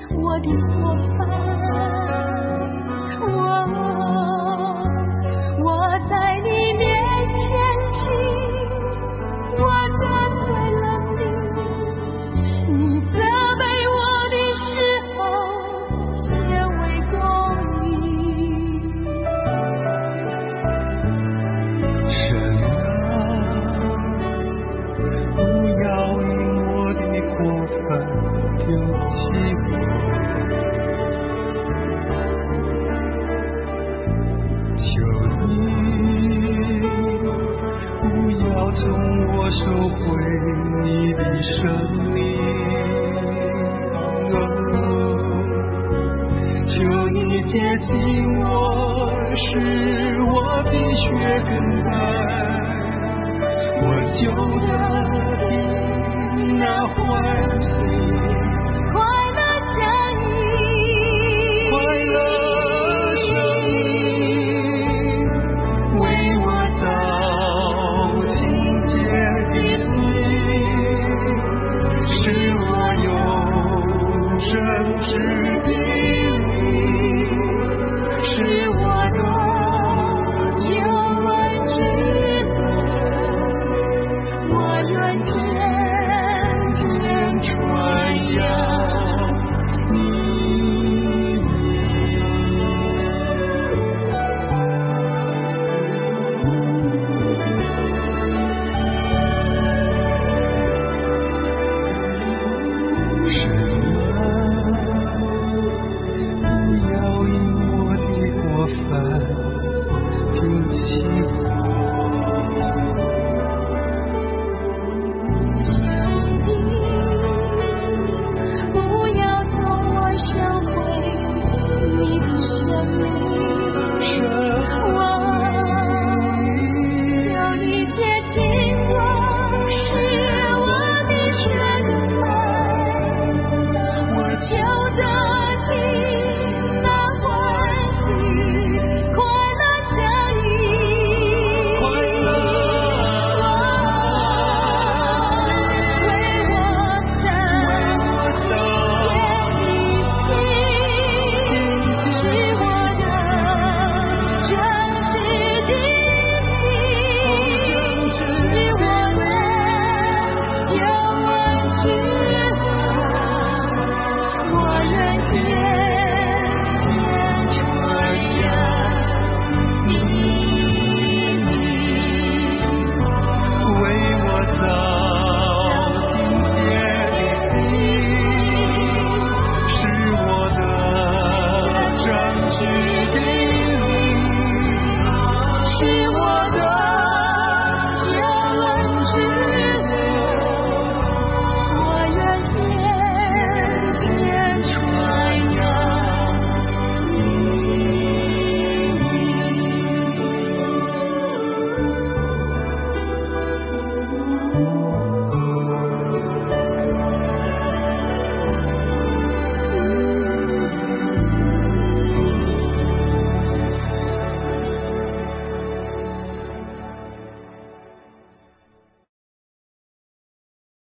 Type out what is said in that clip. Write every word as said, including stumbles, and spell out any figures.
我的过犯，我我在你面前听，我得罪了你，你责备我的时候也为公义。 神啊，不要因我的过犯丢弃我，求你不要从我收回你的生命，求你接近我，使我的血更白，我就得以那欢喜。 快乐声音， 快乐声音，为我造清洁的心，使我有真实的灵。